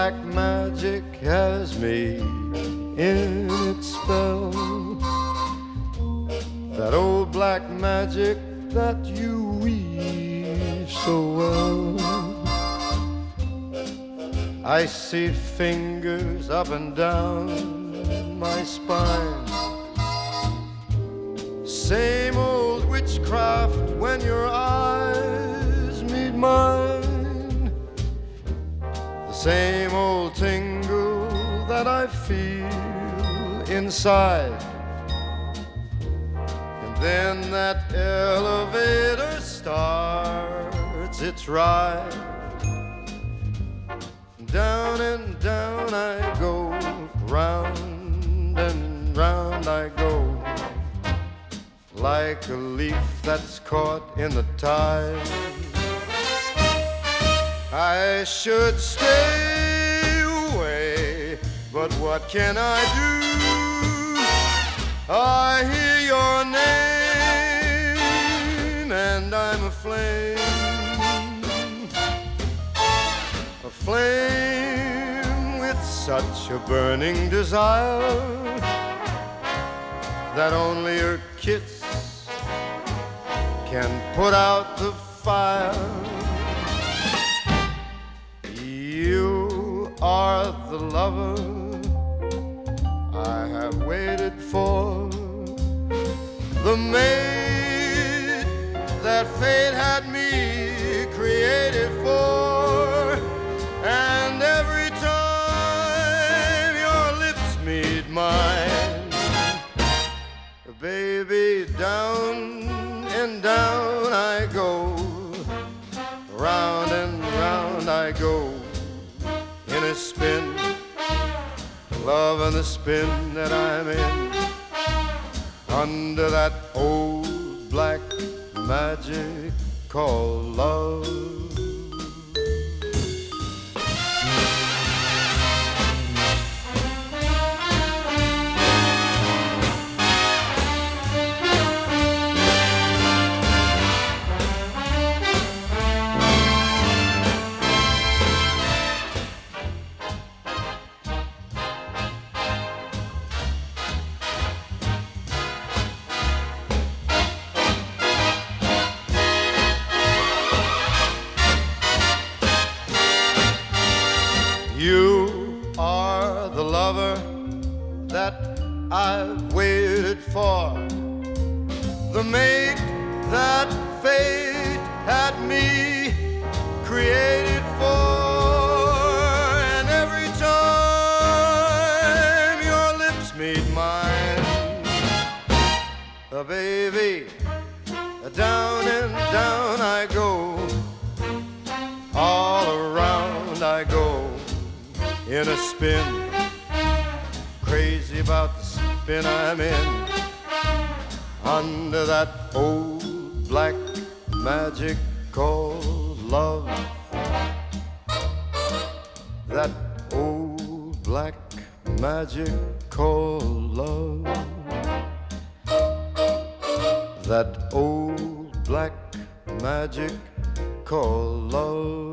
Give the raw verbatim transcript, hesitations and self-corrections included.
black magic has me in its spell. That old black magic that you weave so well. I see fingers up and down my spine. Same old witchcraft when your eyes meet mine. The same old tingle that I feel inside. And then that elevator starts its ride. Down and down I go, round and round I go, like a leaf that's caught in the tide. I should stay away, but what can I do? I hear your name and I'm aflame. Aflame with such a burning desire that only your kiss can put out the fire. You are the lover I have waited for, the mate that fate had me created for. And every time your lips meet mine, baby, down and down I go, round and round I go, in a spin, loving the spin that I'm in, under that old black magic called love. You are the lover that I've waited for, the mate that fate had me created for. And every time your lips meet mine, uh, baby, down and down I go, all around I go, in a spin, crazy about the spin I'm in, under that old black magic called love. That old black magic called love. That old black magic called love.